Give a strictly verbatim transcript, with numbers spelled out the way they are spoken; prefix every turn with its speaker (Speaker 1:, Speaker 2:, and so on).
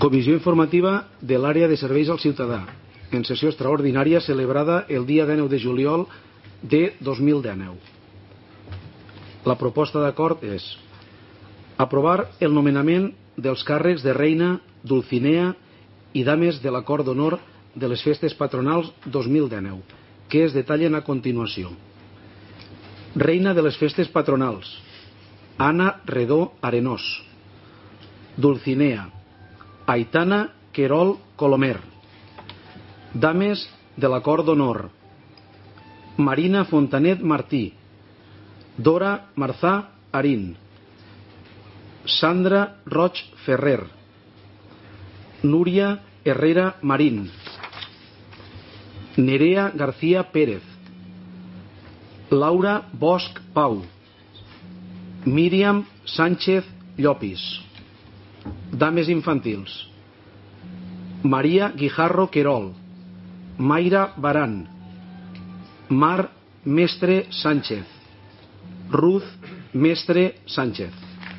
Speaker 1: Comissió informativa de l'àrea de serveis al ciutadà, en sessió extraordinària celebrada el dia dinou de juliol de dos mil dinou. La proposta d'acord és aprovar el nomenament dels càrrecs de reina, Dulcinea i dames de l'acord d'honor de les festes patronals dos mil dinou, que es detallen a continuació. Reina de les festes patronals, Anna Redó Arenós. Dulcinea, Aitana Querol Colomer. Dames de l'acord d'honor, Marina Fontanet Martí, Dora Marzà Arín, Sandra Roig Ferrer, Núria Herrera Marín, Nerea García Pérez, Laura Bosch Pau, Míriam Sánchez Llopis. Dames infantils, Maria Guijarro Querol, Mayra Baran, Mar Mestre Sánchez, Ruth Mestre Sánchez.